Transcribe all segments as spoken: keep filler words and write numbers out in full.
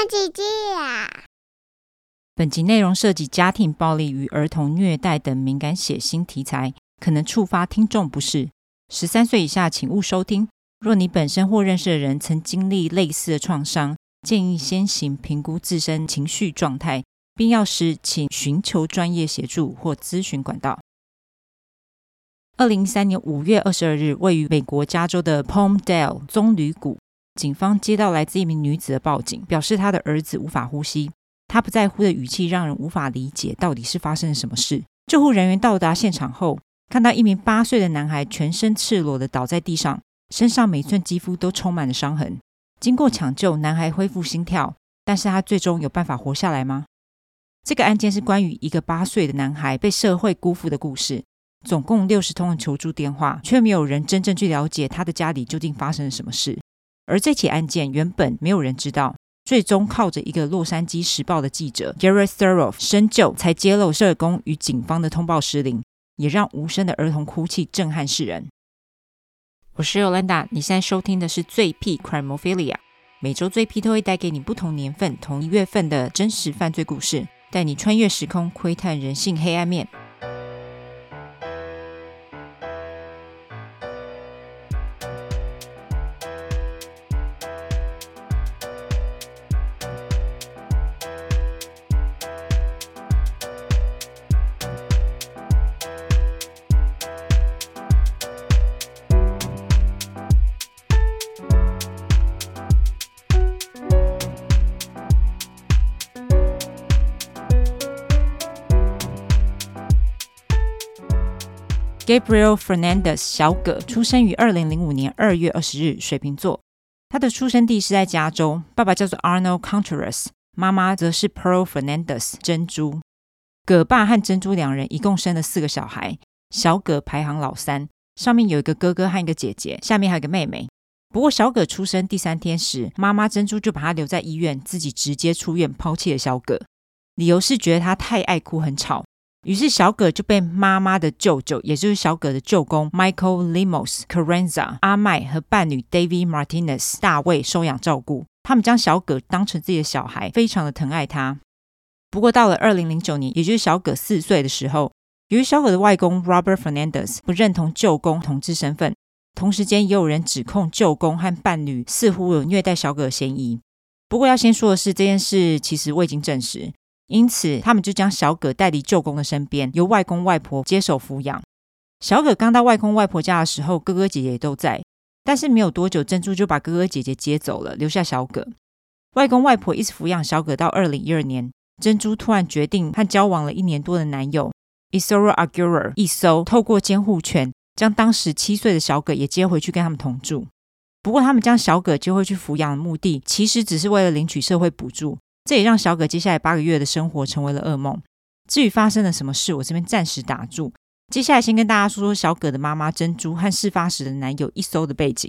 姐姐啊！ 本集内容涉及家庭暴力与儿童虐待等敏感血腥题材，可能触发听众不适，十三岁以下请勿收听。若你本身或认识的人曾经历类似的创伤，建议先行评估自身情绪状态，必要时请寻求专业协助或咨询管道。二零一三年五月二十二日，位于美国加州的 Palmdale 棕榈谷，警方接到来自一名女子的报警，表示她的儿子无法呼吸。她不在乎的语气让人无法理解到底是发生了什么事。救护人员到达现场后，看到一名八岁的男孩全身赤裸地倒在地上，身上每寸肌肤都充满了伤痕。经过抢救，男孩恢复心跳，但是他最终有办法活下来吗？这个案件是关于一个八岁的男孩被社会辜负的故事。总共六十通的求助电话，却没有人真正去了解他的家里究竟发生了什么事。而这起案件原本没有人知道，最终靠着一个洛杉矶时报的记者 Garrett Thurow 深究，才揭露社工与警方的通报失灵，也让无声的儿童哭泣震撼世人。我是 Yolanda， 你现在收听的是最癖 Crimophilia， 每周最癖都会带给你不同年份同一月份的真实犯罪故事，带你穿越时空，窥探人性黑暗面。Gabriel Fernandez 小葛出生于二零零五年二月二十日，水瓶座。他的出生地是在加州，爸爸叫做 Arnold Contreras， 妈妈则是 Pearl Fernandez 珍珠。葛爸和珍珠两人一共生了四个小孩，小葛排行老三，上面有一个哥哥和一个姐姐，下面还有一个妹妹。不过小葛出生第三天时，妈妈珍珠就把他留在医院，自己直接出院抛弃了小葛，理由是觉得他太爱哭很吵。于是小葛就被妈妈的舅舅，也就是小葛的舅公 Michael Limos Carranza 阿麦和伴侣 David Martinez 大卫收养照顾。他们将小葛当成自己的小孩，非常的疼爱他。不过到了二零零九年，也就是小葛四岁的时候，由于小葛的外公 Robert Fernandez 不认同舅公同志身份，同时间也有人指控舅公和伴侣似乎有虐待小葛的嫌疑。不过要先说的是，这件事其实未经证实，因此他们就将小葛带离舅公的身边，由外公外婆接手抚养。小葛刚到外公外婆家的时候，哥哥姐姐也都在，但是没有多久，珍珠就把哥哥姐姐接走了，留下小葛。外公外婆一直抚养小葛到二零一二年，珍珠突然决定和交往了一年多的男友 Isoro Aguirre 一搜透过监护权将当时七岁的小葛也接回去跟他们同住。不过他们将小葛接回去抚养的目的其实只是为了领取社会补助，这也让小葛接下来八个月的生活成为了噩梦。至于发生了什么事，我这边暂时打住。接下来先跟大家说说小葛的妈妈珍珠和事发时的男友一搜的背景。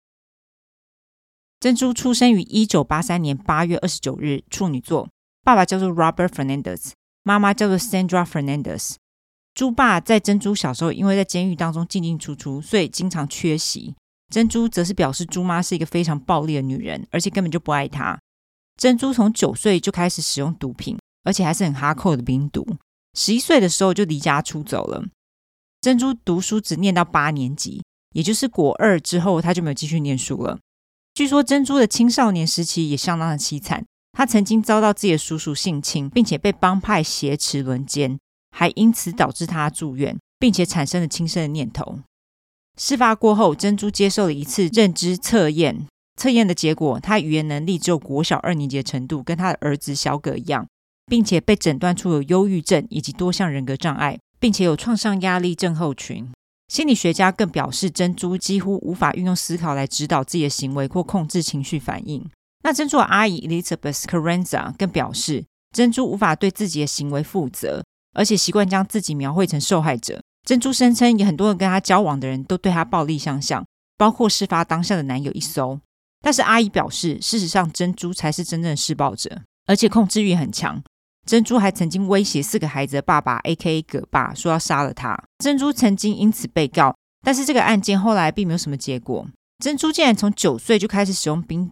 珍珠出生于一九八三年八月二十九日，处女座，爸爸叫做 Robert Fernandez， 妈妈叫做 Sandra Fernandez。 猪爸在珍珠小时候因为在监狱当中进进出出，所以经常缺席。珍珠则是表示猪妈是一个非常暴力的女人，而且根本就不爱她。珍珠从九岁就开始使用毒品，而且还是很哈扣的冰毒。十一岁的时候就离家出走了。珍珠读书只念到八年级，也就是国二之后，她就没有继续念书了。据说珍珠的青少年时期也相当的凄惨，她曾经遭到自己的叔叔性侵，并且被帮派挟持轮奸，还因此导致她住院，并且产生了轻生的念头。事发过后，珍珠接受了一次认知测验，测验的结果，他语言能力只有国小二年级的程度，跟他的儿子小葛一样，并且被诊断出有忧郁症以及多项人格障碍，并且有创伤压力症候群。心理学家更表示，珍珠几乎无法运用思考来指导自己的行为或控制情绪反应。那珍珠的阿姨 Elizabeth Carranza 更表示，珍珠无法对自己的行为负责，而且习惯将自己描绘成受害者。珍珠声称有很多人跟她交往的人都对她暴力相向，包括事发当下的男友一搜。但是阿姨表示，事实上珍珠才是真正的施暴者，而且控制欲很强。珍珠还曾经威胁四个孩子的爸爸 A K A 葛爸说要杀了他。珍珠曾经因此被告，但是这个案件后来并没有什么结果。珍珠竟然从九岁就开始使用冰毒，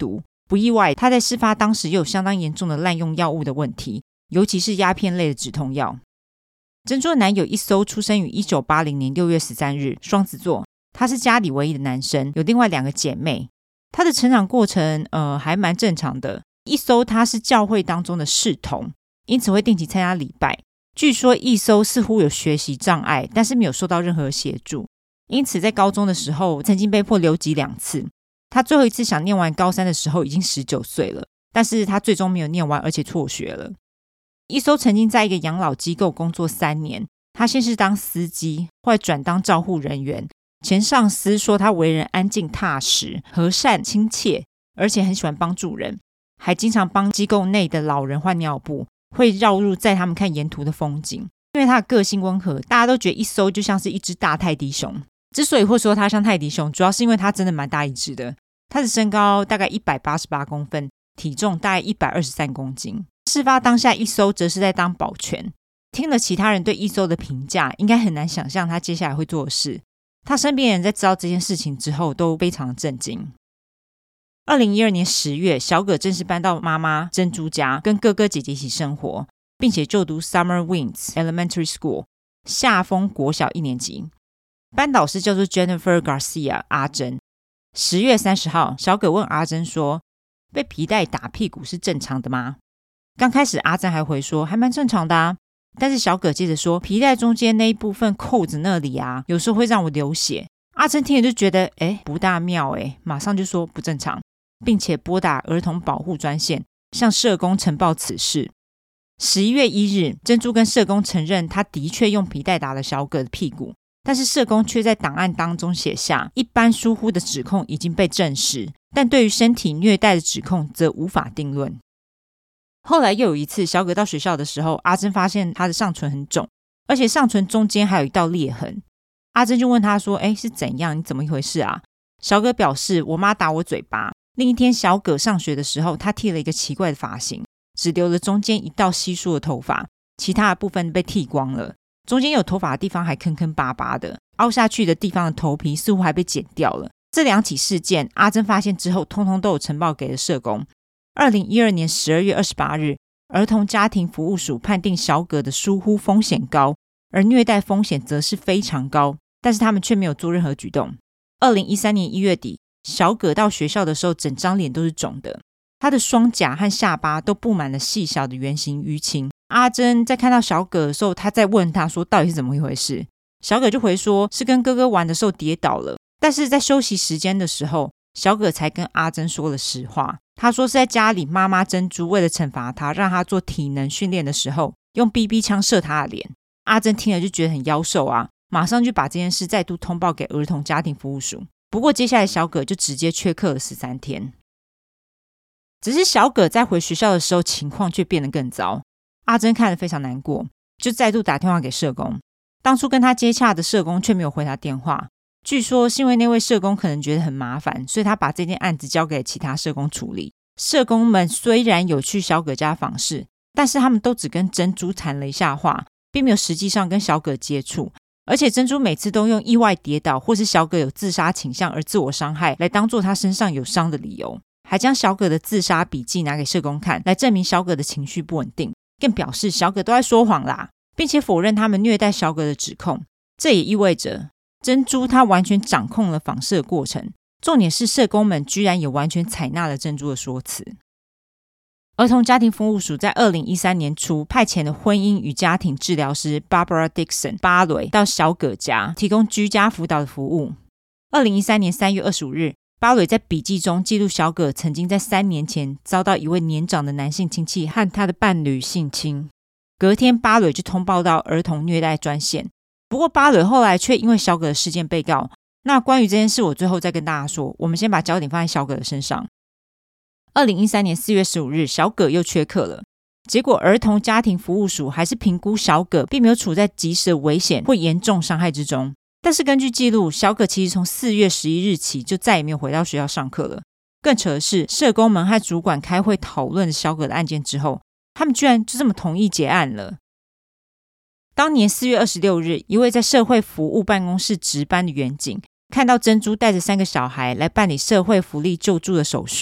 不意外，他在事发当时也有相当严重的滥用药物的问题，尤其是鸦片类的止痛药。珍珠的男友一搜出生于一九八零年六月十三日，双子座，他是家里唯一的男生，有另外两个姐妹。他的成长过程呃还蛮正常的。一搜他是教会当中的士童，因此会定期参加礼拜。据说一搜似乎有学习障碍，但是没有受到任何协助，因此在高中的时候曾经被迫留级两次。他最后一次想念完高三的时候已经十九岁了，但是他最终没有念完，而且辍学了。一搜曾经在一个养老机构工作三年，他先是当司机，后来转当照护人员。前上司说他为人安静踏实、和善亲切，而且很喜欢帮助人，还经常帮机构内的老人换尿布，会绕路载他们看沿途的风景。因为他的个性温和，大家都觉得一搜就像是一只大泰迪熊。之所以会说他像泰迪熊，主要是因为他真的蛮大一只的。他的身高大概一百八十八公分，体重大概一百二十三公斤。事发当下，一搜则是在当保全。听了其他人对一搜的评价，应该很难想象他接下来会做的事。他身边人在知道这件事情之后都非常震惊。二零一二年十月，小葛正式搬到妈妈珍珠家，跟哥哥姐姐一起生活，并且就读 Summer Winds Elementary School 夏风国小一年级。班导师叫做 Jennifer Garcia 阿珍。十月三十号，小葛问阿珍说，被皮带打屁股是正常的吗？刚开始阿珍还回说还蛮正常的啊，但是小葛接着说，皮带中间那一部分扣子那里啊，有时候会让我流血。阿珍听了就觉得诶不大妙诶，马上就说不正常，并且拨打儿童保护专线向社工呈报此事。十一月一日，珍珠跟社工承认他的确用皮带打了小葛的屁股，但是社工却在档案当中写下一般疏忽的指控已经被证实，但对于身体虐待的指控则无法定论。后来又有一次，小葛到学校的时候，阿珍发现他的上唇很肿，而且上唇中间还有一道裂痕。阿珍就问他说，诶是怎样？你怎么一回事啊？小葛表示，我妈打我嘴巴。另一天小葛上学的时候，他剃了一个奇怪的发型，只留了中间一道稀疏的头发，其他的部分被剃光了，中间有头发的地方还坑坑巴巴的，凹下去的地方的头皮似乎还被剪掉了。这两起事件阿珍发现之后，通通都有呈报给了社工。二零一二年十二月二十八日，儿童家庭服务署判定小葛的疏忽风险高，而虐待风险则是非常高，但是他们却没有做任何举动。二零一三年一月底，小葛到学校的时候，整张脸都是肿的，他的双颊和下巴都布满了细小的圆形淤青。阿珍在看到小葛的时候，他在问他说到底是怎么一回事。小葛就回说是跟哥哥玩的时候跌倒了，但是在休息时间的时候，小葛才跟阿珍说了实话。他说是在家里，妈妈珍珠为了惩罚他，让他做体能训练的时候，用 B B 枪射他的脸。阿珍听了就觉得很妖兽啊，马上就把这件事再度通报给儿童家庭服务署。不过接下来小葛就直接缺课了十三天。只是小葛在回学校的时候，情况却变得更糟。阿珍看了非常难过，就再度打电话给社工。当初跟他接洽的社工却没有回他电话，据说是因为那位社工可能觉得很麻烦，所以他把这件案子交给其他社工处理。社工们虽然有去小葛家访视，但是他们都只跟珍珠谈了一下话，并没有实际上跟小葛接触。而且珍珠每次都用意外跌倒或是小葛有自杀倾向而自我伤害来当作他身上有伤的理由，还将小葛的自杀笔记拿给社工看，来证明小葛的情绪不稳定，更表示小葛都在说谎啦，并且否认他们虐待小葛的指控。这也意味着珍珠她完全掌控了访视的过程，重点是社工们居然也完全采纳了珍珠的说辞。儿童家庭服务署在二零一三年初派遣了婚姻与家庭治疗师 Barbara Dixon 巴蕾到小葛家提供居家辅导的服务。二零一三年三月二十五日，巴蕾在笔记中记录小葛曾经在三年前遭到一位年长的男性亲戚和他的伴侣性侵。隔天巴蕾就通报到儿童虐待专线，不过巴蕾后来却因为小葛的事件被告。那关于这件事我最后再跟大家说，我们先把焦点放在小葛的身上。二零一三年四月十五日，小葛又缺课了，结果儿童家庭服务署还是评估小葛并没有处在即时的危险或严重伤害之中。但是根据记录，小葛其实从四月十一日起就再也没有回到学校上课了。更扯的是，社工们和主管开会讨论小葛的案件之后，他们居然就这么同意结案了。当年四月二十六日，一位在社会服务办公室值班的员警看到珍珠带着三个小孩来办理社会福利救助的手续，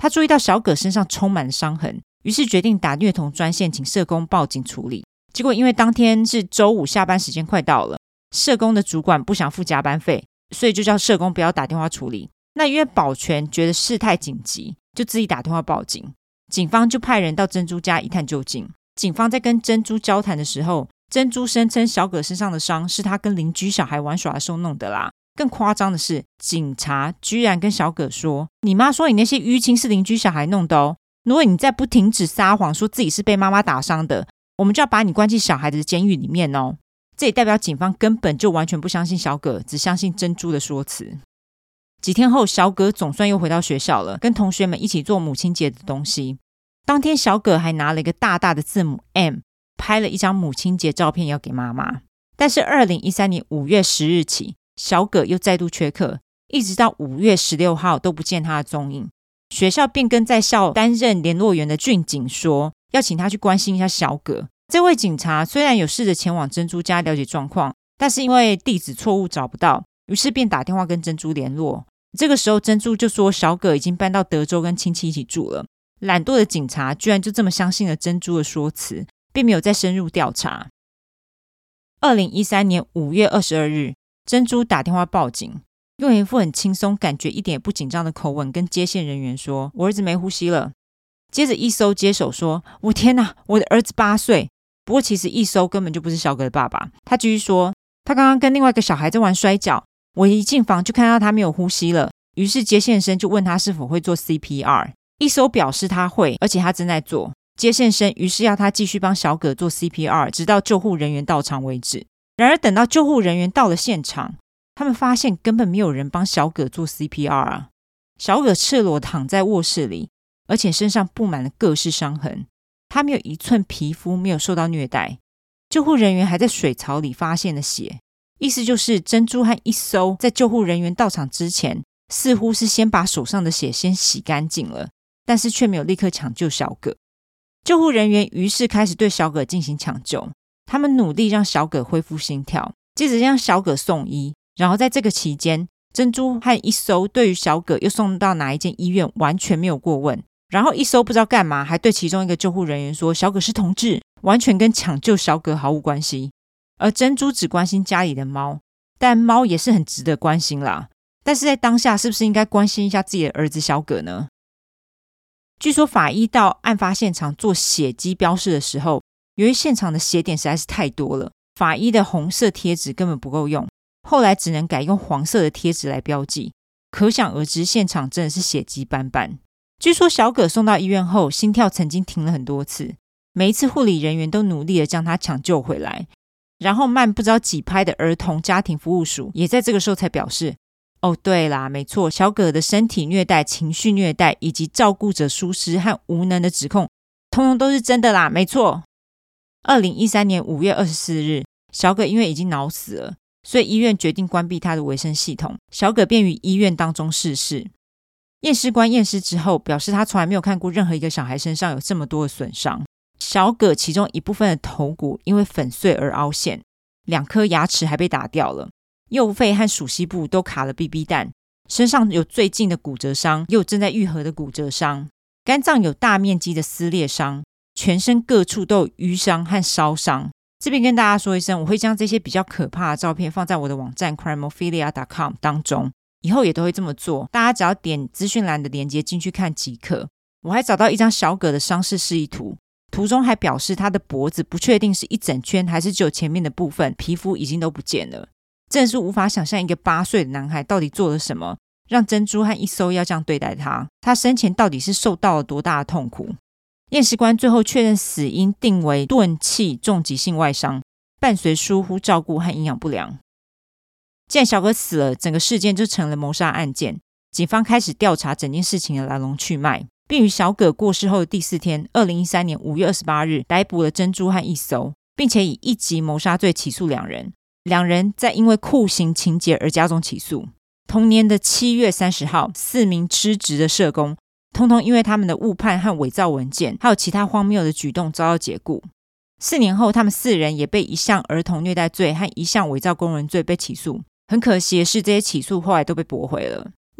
他注意到小葛身上充满了伤痕，于是决定打虐童专线请社工报警处理。结果因为当天是周五，下班时间快到了，社工的主管不想付加班费，所以就叫社工不要打电话处理。那因为保全觉得事态紧急，就自己打电话报警。警方就派人到珍珠家一探究竟。警方在跟珍珠交谈的时候，珍珠声称小葛身上的伤是他跟邻居小孩玩耍的时候弄的啦。更夸张的是，警察居然跟小葛说，你妈说你那些淤青是邻居小孩弄的哦，如果你再不停止撒谎说自己是被妈妈打伤的，我们就要把你关进小孩子的监狱里面哦。这也代表警方根本就完全不相信小葛，只相信珍珠的说辞。几天后，小葛总算又回到学校了，跟同学们一起做母亲节的东西。当天小葛还拿了一个大大的字母 M， 拍了一张母亲节照片要给妈妈。但是二零一三年五月十日起，小葛又再度缺课，一直到五月十六号都不见他的踪影。学校便跟在校担任联络员的俊警说，要请他去关心一下小葛。这位警察虽然有试着前往珍珠家了解状况，但是因为地址错误找不到，于是便打电话跟珍珠联络。这个时候珍珠就说小葛已经搬到德州跟亲戚一起住了。懒惰的警察居然就这么相信了珍珠的说辞，并没有再深入调查。二零一三年五月二十二日，珍珠打电话报警，用一副很轻松感觉一点也不紧张的口吻跟接线人员说，我儿子没呼吸了。接着一搜接手说，我天哪，我的儿子八岁。不过其实一搜根本就不是小葛的爸爸。他继续说，他刚刚跟另外一个小孩在玩摔跤，我一进房就看到他没有呼吸了，于是接线生就问他是否会做 C P R。 一搜表示他会，而且他正在做。接线生于是要他继续帮小葛做 C P R， 直到救护人员到场为止。然而等到救护人员到了现场，他们发现根本没有人帮小葛做 C P R 啊！小葛赤裸躺在卧室里，而且身上布满了各式伤痕，他没有一寸皮肤没有受到虐待。救护人员还在水槽里发现了血，意思就是珍珠和一搜在救护人员到场之前，似乎是先把手上的血先洗干净了，但是却没有立刻抢救小葛。救护人员于是开始对小葛进行抢救，他们努力让小葛恢复心跳，接着让小葛送医。然后在这个期间，珍珠和一搜对于小葛又送到哪一间医院完全没有过问。然后一搜不知道干嘛，还对其中一个救护人员说小葛是同志，完全跟抢救小葛毫无关系。而珍珠只关心家里的猫，但猫也是很值得关心啦。但是在当下是不是应该关心一下自己的儿子小葛呢？据说法医到案发现场做血迹标示的时候，由于现场的血点实在是太多了，法医的红色贴纸根本不够用，后来只能改用黄色的贴纸来标记。可想而知，现场真的是血迹斑斑。据说小葛送到医院后，心跳曾经停了很多次，每一次护理人员都努力的将他抢救回来。然后慢不知道几拍的儿童家庭服务署也在这个时候才表示，哦对啦，没错，小葛的身体虐待、情绪虐待以及照顾者疏失和无能的指控通通都是真的啦，没错。二零一三年五月二十四日，小葛因为已经脑死了，所以医院决定关闭他的维生系统，小葛便于医院当中逝世。验尸官验尸之后表示，他从来没有看过任何一个小孩身上有这么多的损伤。小葛其中一部分的头骨因为粉碎而凹陷，两颗牙齿还被打掉了，右肺和属膝部都卡了 B B 弹，身上有最近的骨折伤，也有正在愈合的骨折伤，肝脏有大面积的撕裂伤，全身各处都有淤伤和烧伤。这边跟大家说一声，我会将这些比较可怕的照片放在我的网站 crimophilia dot com 当中，以后也都会这么做，大家只要点资讯栏的连结进去看即可。我还找到一张小葛的伤势示意图，图中还表示他的脖子不确定是一整圈还是只有前面的部分皮肤已经都不见了。真的是无法想象一个八岁的男孩到底做了什么，让珍珠和一搜要这样对待他，他生前到底是受到了多大的痛苦。验尸官最后确认死因定为钝器重急性外伤，伴随疏忽照顾和营养不良。既然小葛死了，整个事件就成了谋杀案件，警方开始调查整件事情的来龙去脉，并于小葛过世后的第四天，二零一三年五月二十八日逮捕了珍珠和一搜，并且以一级谋杀罪起诉两人。两人在因为酷刑情节而加重起诉。同年的七月三十号，四名失职的社工通通因为他们的误判和伪造文件还有其他荒谬的举动遭到解雇。四年后，他们四人也被一项儿童虐待罪和一项伪造公文罪被起诉。很可惜的是，这些起诉后来都被驳回了。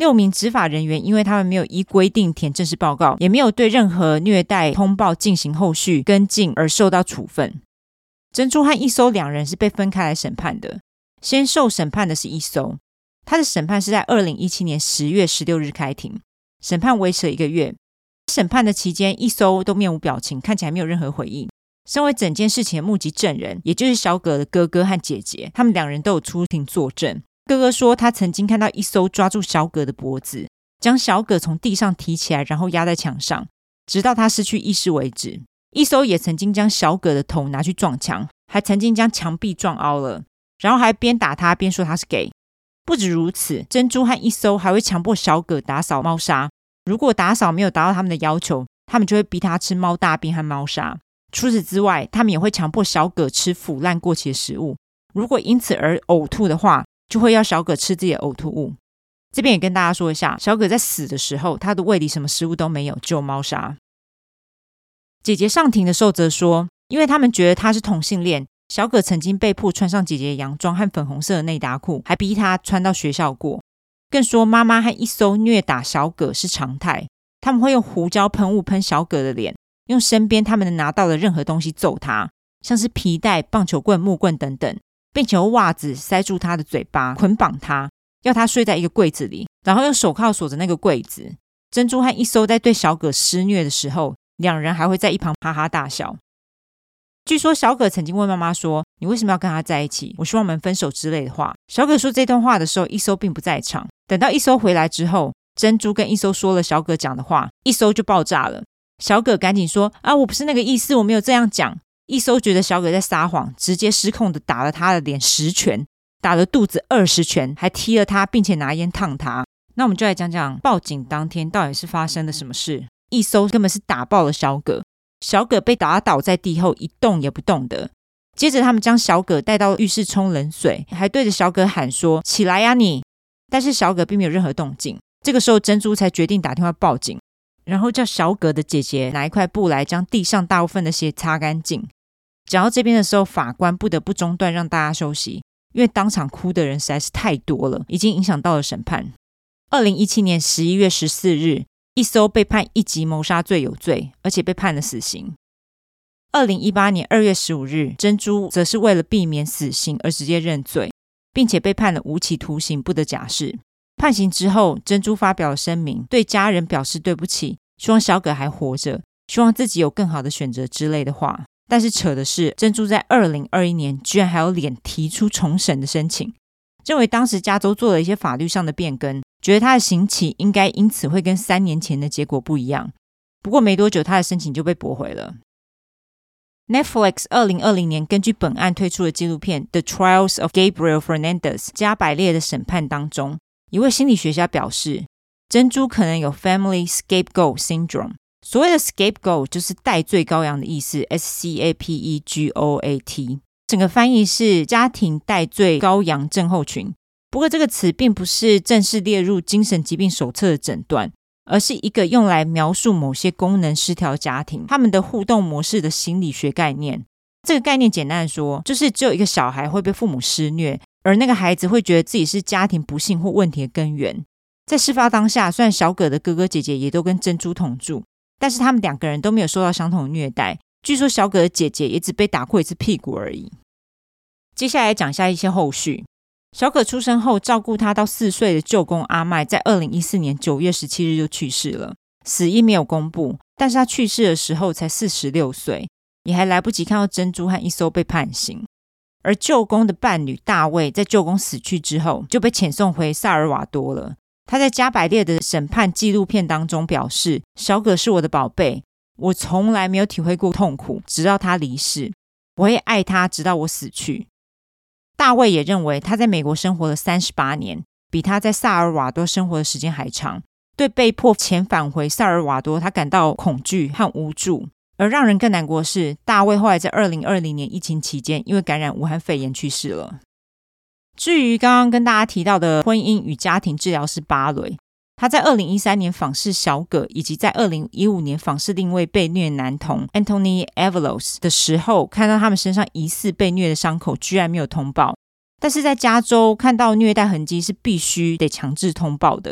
六名执法人员因为他们没有依规定填正式报告，也没有对任何虐待通报进行后续跟进而受到处分。珍珠和一搜两人是被分开来审判的，先受审判的是一搜，他的审判是在二零一七年十月十六日开庭，审判维持了一个月。审判的期间，一搜都面无表情，看起来没有任何回应。身为整件事情的目击证人，也就是小葛的哥哥和姐姐，他们两人都有出庭作证。哥哥说他曾经看到一搜抓住小葛的脖子，将小葛从地上提起来，然后压在墙上，直到他失去意识为止。一搜也曾经将小葛的头拿去撞墙，还曾经将墙壁撞凹了，然后还边打他边说他是 gay。 不止如此，珍珠和一搜还会强迫小葛打扫猫砂，如果打扫没有达到他们的要求，他们就会逼他吃猫大便和猫砂。除此之外，他们也会强迫小葛吃腐烂过期的食物，如果因此而呕吐的话，就会要小葛吃自己的呕吐物。这边也跟大家说一下，小葛在死的时候，他的胃里什么食物都没有，只有猫砂。姐姐上庭的时候则说，因为他们觉得他是同性恋，小葛曾经被迫穿上姐姐的洋装和粉红色的内搭裤，还逼他穿到学校过。更说妈妈和一搜虐打小葛是常态，他们会用胡椒喷雾喷小葛的脸，用身边他们能拿到的任何东西揍他，像是皮带、棒球棍、木棍等等，并且用袜子塞住他的嘴巴，捆绑他，要他睡在一个柜子里，然后用手铐锁着那个柜子。珍珠和一搜在对小葛施虐的时候，两人还会在一旁哈哈大笑。据说小葛曾经问妈妈说，你为什么要跟他在一起？我希望我们分手之类的话。小葛说这段话的时候，一搜并不在场。等到一搜回来之后，珍珠跟一搜说了小葛讲的话，一搜就爆炸了。小葛赶紧说啊，我不是那个意思，我没有这样讲。一搜觉得小葛在撒谎，直接失控的打了他的脸十拳，打了肚子二十拳，还踢了他，并且拿烟烫他。那我们就来讲讲报警当天到底是发生了什么事。一搜根本是打爆了小葛，小葛被打倒在地后一动也不动的。接着他们将小葛带到浴室冲冷水，还对着小葛喊说起来呀你，但是小葛并没有任何动静。这个时候珍珠才决定打电话报警，然后叫小葛的姐姐拿一块布来将地上大部分的血擦干净。讲到这边的时候，法官不得不中断让大家休息，因为当场哭的人实在是太多了，已经影响到了审判。二零一七年十一月十四日，一搜被判一级谋杀罪有罪，而且被判了死刑。二零一八年二月十五日，珍珠则是为了避免死刑而直接认罪，并且被判了无期徒刑，不得假释。判刑之后，珍珠发表了声明，对家人表示对不起，希望小葛还活着，希望自己有更好的选择之类的话。但是扯的是，珍珠在二零二一年居然还有脸提出重审的申请，认为当时加州做了一些法律上的变更，觉得他的刑期应该因此会跟三年前的结果不一样。不过没多久，他的申请就被驳回了。Netflix 二零二零年根据本案推出的纪录片《The Trials of Gabriel Fernandez 加百列的审判》当中，一位心理学家表示，珍珠可能有 Family Scapegoat Syndrome。所谓的 scapegoat 就是代罪羔羊的意思 S C A P E G O A T， 整个翻译是家庭代罪羔羊症候群。不过这个词并不是正式列入精神疾病手册的诊断，而是一个用来描述某些功能失调家庭他们的互动模式的心理学概念。这个概念简单的说，就是只有一个小孩会被父母施虐，而那个孩子会觉得自己是家庭不幸或问题的根源。在事发当下，虽然小葛的哥哥姐姐也都跟珍珠同住，但是他们两个人都没有受到相同的虐待，据说小葛的姐姐也只被打过一次屁股而已。接下来讲一下一些后续。小葛出生后，照顾他到四岁的舅公阿麦在二零一四年九月十七日就去世了，死因没有公布，但是他去世的时候才四十六岁，也还来不及看到珍珠和一搜被判刑。而舅公的伴侣大卫在舅公死去之后就被遣送回萨尔瓦多了。他在加百列的审判纪录片当中表示，小葛是我的宝贝，我从来没有体会过痛苦，直到他离世，我会爱他直到我死去。大卫也认为他在美国生活了三十八年，比他在萨尔瓦多生活的时间还长，对被迫遣返回萨尔瓦多他感到恐惧和无助。而让人更难过的是，大卫后来在二零二零年疫情期间因为感染武汉肺炎去世了。至于刚刚跟大家提到的婚姻与家庭治疗师巴雷，他在二零一三年访视小葛，以及在二零一五年访视另一位被虐男童 Anthony Avalos 的时候，看到他们身上疑似被虐的伤口居然没有通报。但是在加州看到虐待痕迹是必须得强制通报的，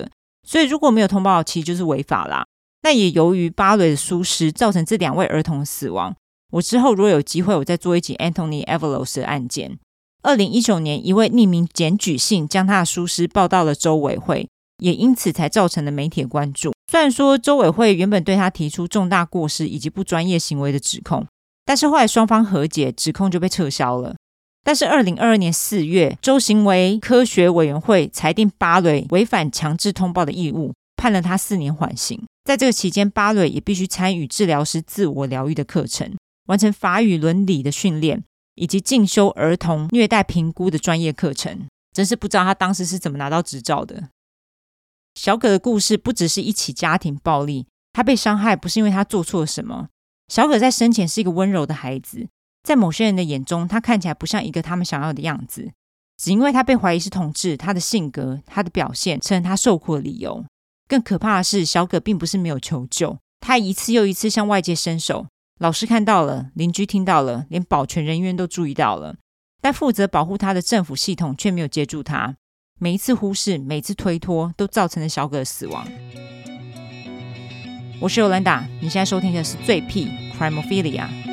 所以如果没有通报，其实就是违法啦。那也由于巴雷的疏失造成这两位儿童的死亡，我之后如果有机会我再做一集 Anthony Avalos 的案件。二零一九年一位匿名检举信将他的疏失报到了州委会，也因此才造成了媒体的关注。虽然说州委会原本对他提出重大过失以及不专业行为的指控，但是后来双方和解，指控就被撤销了。但是二零二二年四月，州行为科学委员会裁定巴雷违反强制通报的义务，判了他四年缓刑。在这个期间，巴雷也必须参与治疗师自我疗愈的课程，完成法语伦理的训练，以及进修儿童虐待评估的专业课程。真是不知道他当时是怎么拿到执照的。小葛的故事不只是一起家庭暴力，他被伤害不是因为他做错了什么。小葛在生前是一个温柔的孩子，在某些人的眼中，他看起来不像一个他们想要的样子，只因为他被怀疑是同志，他的性格、他的表现成了他受苦的理由。更可怕的是，小葛并不是没有求救，他一次又一次向外界伸手，老师看到了，邻居听到了，连保全人员都注意到了，但负责保护他的政府系统却没有接住他。每一次忽视，每一次推脱，都造成了小葛的死亡。我是尤兰达，你现在收听的是最屁 Crimophilia。